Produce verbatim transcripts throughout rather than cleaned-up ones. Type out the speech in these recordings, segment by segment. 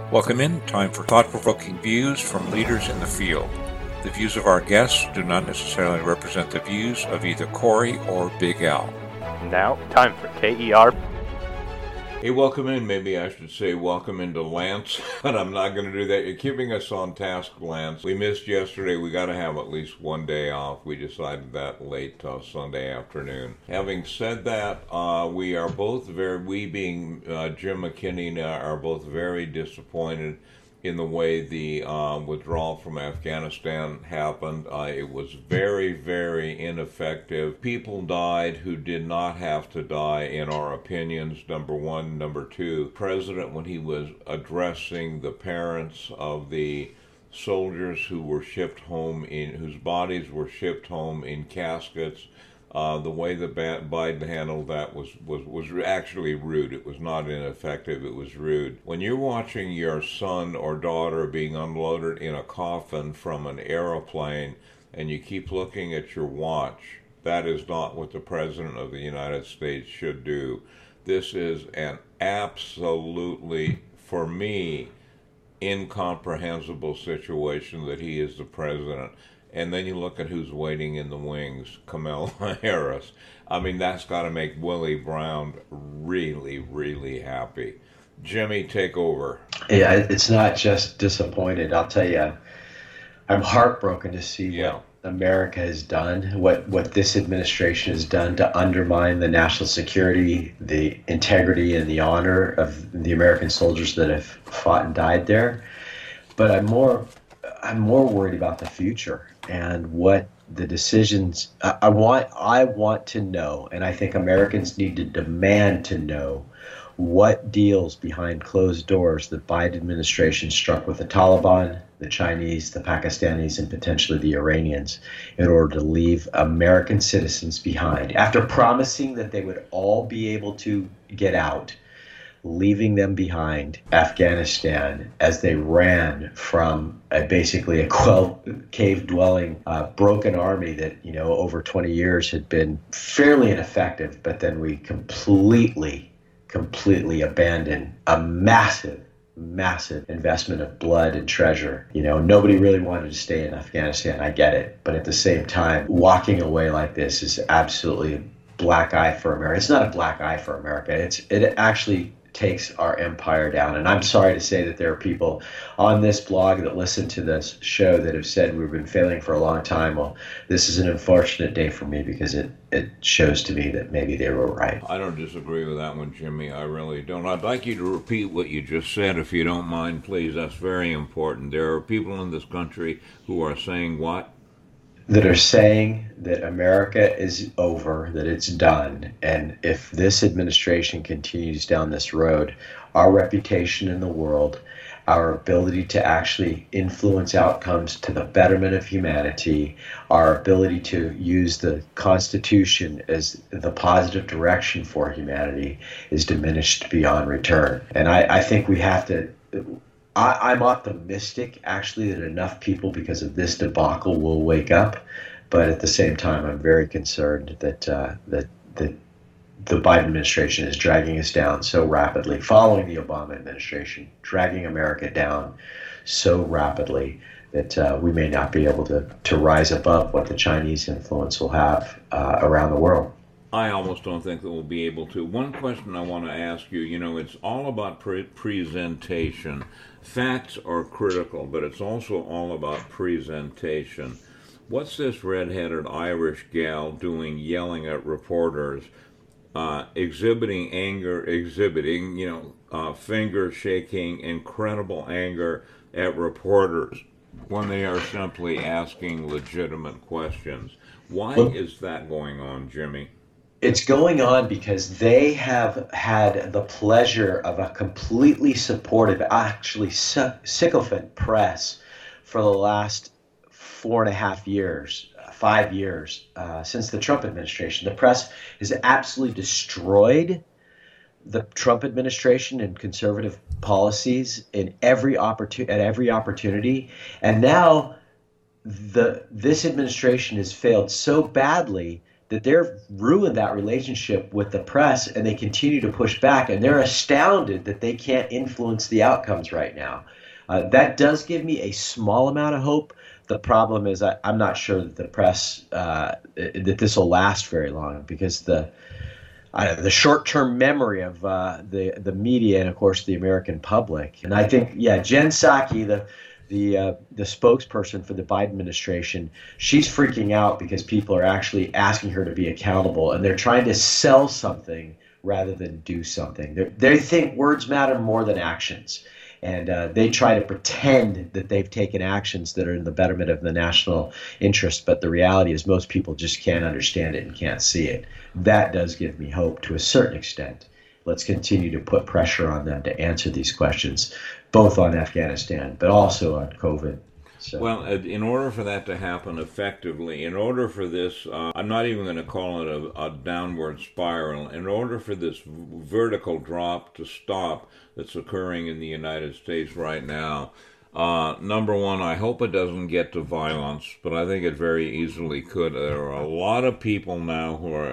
Welcome in. Time for thought-provoking views from leaders in the field. The views of our guests do not necessarily represent the views of either Corey or Big Al. Now, time for K E R. Hey, welcome in. Maybe I should say welcome into Lance, but I'm not going to do that. You're keeping us on task, Lance. We missed yesterday. We got to have at least one day off. We decided that late uh, Sunday afternoon. Having said that, uh, we are both very, we being uh, Jim McKinney, uh, are both very disappointed in the way the uh, withdrawal from Afghanistan happened. Uh, it was very, very ineffective. People died who did not have to die, in our opinions, number one. Number two, the president, when he was addressing the parents of the soldiers who were shipped home, in whose bodies were shipped home in caskets, Uh, the way that Biden handled that was, was, was actually rude. It was not ineffective, it was rude. When you're watching your son or daughter being unloaded in a coffin from an airplane and you keep looking at your watch, that is not what the President of the United States should do. This is an absolutely, for me, incomprehensible situation that he is the President. And then you look at who's waiting in the wings, Kamala Harris. I mean, that's got to make Willie Brown really, really happy. Jimmy, take over. Yeah, it's not just disappointed. I'll tell you, I'm heartbroken to see yeah. what America has done, what, what this administration has done to undermine the national security, the integrity, and the honor of the American soldiers that have fought and died there. But I'm more, I'm more worried about the future. And what the decisions I, I want I want to know, and I think Americans need to demand to know what deals behind closed doors the Biden administration struck with the Taliban, the Chinese, the Pakistanis, and potentially the Iranians in order to leave American citizens behind. After promising that they would all be able to get out, leaving them behind Afghanistan as they ran from a, basically a cave-dwelling, uh, broken army that, you know, over twenty years had been fairly ineffective, but then we completely, completely abandoned a massive, massive investment of blood and treasure. You know, nobody really wanted to stay in Afghanistan. I get it. But at the same time, walking away like this is absolutely a black eye for America. It's not a black eye for America. It's it actually takes our empire down. And I'm sorry to say that there are people on this blog that listen to this show that have said we've been failing for a long time. Well, this is an unfortunate day for me because it, it shows to me that maybe they were right. I don't disagree with that one, Jimmy. I really don't. I'd like you to repeat what you just said, if you don't mind, please. That's very important. There are people in this country who are saying what? That are saying that America is over, that it's done. And if this administration continues down this road, our reputation in the world, our ability to actually influence outcomes to the betterment of humanity, our ability to use the Constitution as the positive direction for humanity is diminished beyond return. And I, I think we have to... I, I'm optimistic, actually, that enough people, because of this debacle, will wake up. But at the same time, I'm very concerned that uh, that that the Biden administration is dragging us down so rapidly, following the Obama administration, dragging America down so rapidly that uh, we may not be able to, to rise above what the Chinese influence will have uh, around the world. I almost don't think that we'll be able to. One question I want to ask you, you know, it's all about pre- presentation. Facts are critical, but it's also all about presentation. What's this red-headed Irish gal doing yelling at reporters, uh, exhibiting anger, exhibiting, you know, uh, finger shaking, incredible anger at reporters when they are simply asking legitimate questions? Why well, is that going on, Jimmy? It's going on because they have had the pleasure of a completely supportive, actually sycophant press for the last four and a half years, five years, uh, since the Trump administration. The press has absolutely destroyed the Trump administration and conservative policies in every opportu- at every opportunity. And now the this administration has failed so badly that they've ruined that relationship with the press, and they continue to push back, and they're astounded that they can't influence the outcomes right now. Uh, that does give me a small amount of hope. The problem is I, I'm not sure that the press, uh, that this will last very long, because the I don't know, the short-term memory of uh, the the media and, of course, the American public. And I think, yeah, Jen Psaki, the the uh, the spokesperson for the Biden administration, she's freaking out because people are actually asking her to be accountable, and they're trying to sell something rather than do something. They're, they think words matter more than actions. And uh, they try to pretend that they've taken actions that are in the betterment of the national interest, but the reality is most people just can't understand it and can't see it. That does give me hope to a certain extent. Let's continue to put pressure on them to answer these questions, both on Afghanistan, but also on COVID. So. Well, in order for that to happen effectively, in order for this, uh, I'm not even going to call it a, a downward spiral, in order for this vertical drop to stop that's occurring in the United States right now, uh, number one, I hope it doesn't get to violence, but I think it very easily could. There are a lot of people now who are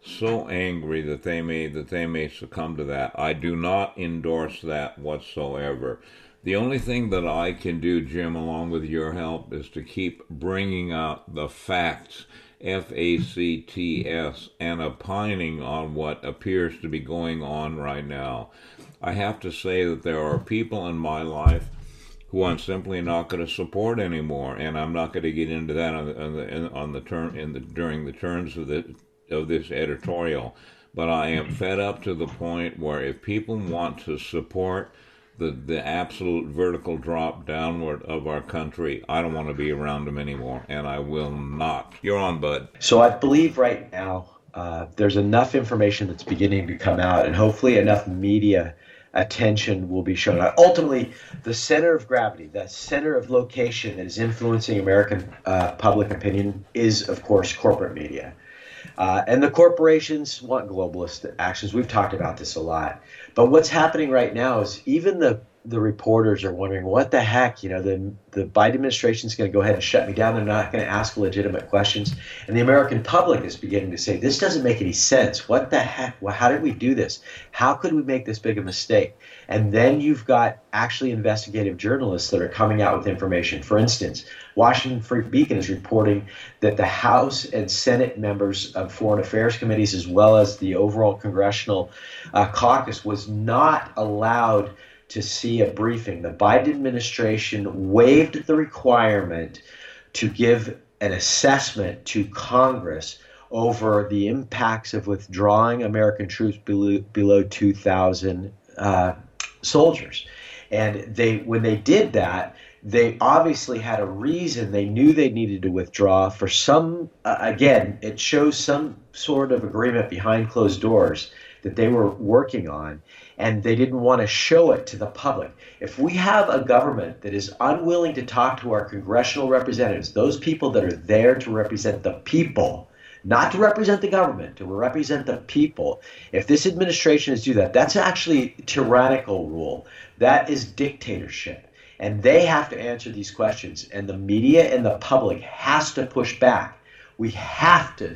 so angry that they may that they may succumb to that. I do not endorse that whatsoever. The only thing that I can do, Jim, along with your help, is to keep bringing out the facts, F A C T S, and opining on what appears to be going on right now. I have to say that there are people in my life who I'm simply not going to support anymore, and I'm not going to get into that on the on the, on the term in the during the terms of the of this editorial. But I am fed up to the point where if people want to support the the absolute vertical drop downward of our country, I don't want to be around them anymore, and I will not. You're on, bud. So I believe right now uh, there's enough information that's beginning to come out, and hopefully enough media attention will be shown. Ultimately, the center of gravity, the center of location that is influencing American uh, public opinion is, of course, corporate media. Uh, and the corporations want globalist actions. We've talked about this a lot. But what's happening right now is even the, the reporters are wondering, what the heck? You know, the, the Biden administration is going to go ahead and shut me down. They're not going to ask legitimate questions. And the American public is beginning to say, this doesn't make any sense. What the heck? Well, how did we do this? How could we make this big a mistake? And then you've got actually investigative journalists that are coming out with information. For instance, Washington Free Beacon is reporting that the House and Senate members of foreign affairs committees, as well as the overall congressional uh, caucus, was not allowed to see a briefing. The Biden administration waived the requirement to give an assessment to Congress over the impacts of withdrawing American troops below, below two thousand uh, soldiers. And they, when they did that, they obviously had a reason. They knew they needed to withdraw for some, uh, again, it shows some sort of agreement behind closed doors that they were working on, and they didn't want to show it to the public. If we have a government that is unwilling to talk to our congressional representatives, those people that are there to represent the people, not to represent the government, to represent the people, if this administration is do that, that's actually tyrannical rule. That is dictatorship. And they have to answer these questions, and the media and the public has to push back. We have to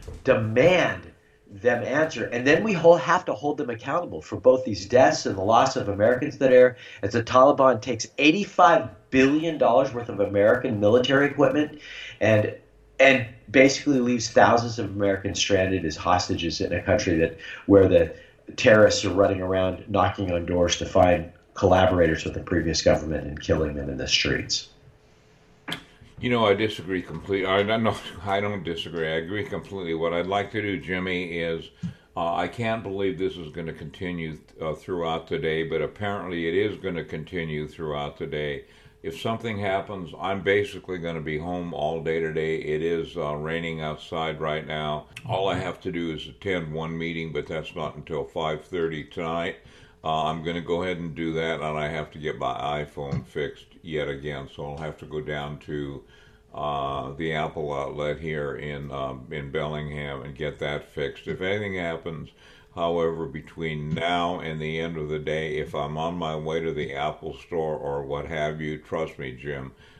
demand them answer, and then we whole have to hold them accountable for both these deaths and the loss of Americans that are, as the Taliban takes eighty-five billion dollars worth of American military equipment and and basically leaves thousands of Americans stranded as hostages in a country that where the terrorists are running around knocking on doors to find collaborators with the previous government and killing them in the streets. You know, I disagree completely. I don't know. I don't disagree. I agree completely. What I'd like to do, Jimmy, is uh, I can't believe this is going to continue uh, throughout the day, but apparently it is going to continue throughout the day. If something happens, I'm basically going to be home all day today. It is uh, raining outside right now. All I have to do is attend one meeting, but that's not until five thirty tonight. Uh, I'm going to go ahead and do that, and I have to get my iPhone fixed yet again, so I'll have to go down to uh, the Apple outlet here in um, in Bellingham and get that fixed. If anything happens, however, between now and the end of the day, if I'm on my way to the Apple store or what have you, trust me, Jim,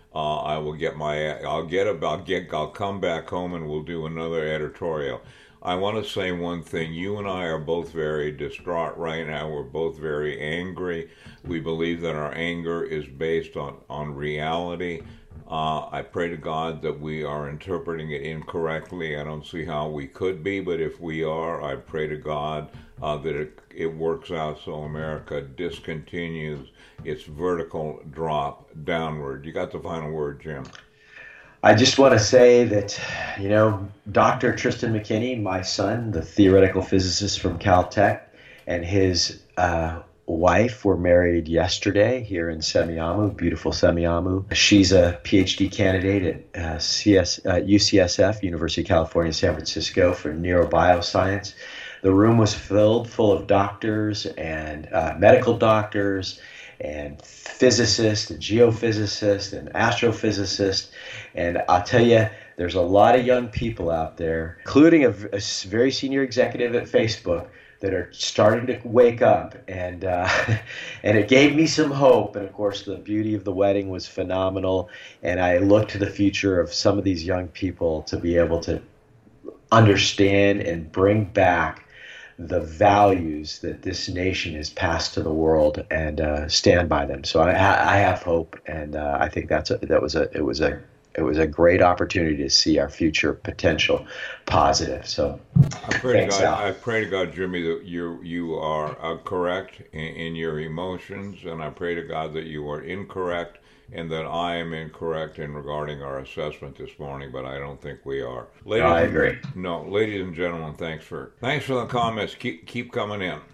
uh, I will get my, I'll get, a, I'll get, I'll come back home and we'll do another editorial. I want to say one thing. You and I are both very distraught right now. We're both very angry. We believe that our anger is based on, on reality. Uh, I pray to God that we are interpreting it incorrectly. I don't see how we could be, but if we are, I pray to God uh, that it, it works out so America discontinues its vertical drop downward. You got the final word, Jim. I just want to say that, you know, Doctor Tristan McKinney, my son, the theoretical physicist from Caltech, and his uh, wife were married yesterday here in Semiahmoo, beautiful Semiahmoo. She's a PhD candidate at uh, C S, uh, U C S F, University of California, San Francisco, for neurobioscience. The room was filled full of doctors and uh, medical doctors and physicists and geophysicists and astrophysicists. And I'll tell you, there's a lot of young people out there, including a, a very senior executive at Facebook, that are starting to wake up. And uh, and it gave me some hope. And of course, the beauty of the wedding was phenomenal. And I look to the future of some of these young people to be able to understand and bring back the values that this nation has passed to the world and uh, stand by them. So I, I have hope, and uh, I think that's a, that was a it was a it was a great opportunity to see our future potential positive. So I pray thanks, to God, Al. I pray to God, Jimmy, that you you are uh, correct in, in your emotions, and I pray to God that you are incorrect and that I am incorrect in regarding our assessment this morning, but I don't think we are. Ladies No, I and- agree. No, ladies and gentlemen, thanks for thanks for the comments. Keep keep coming in.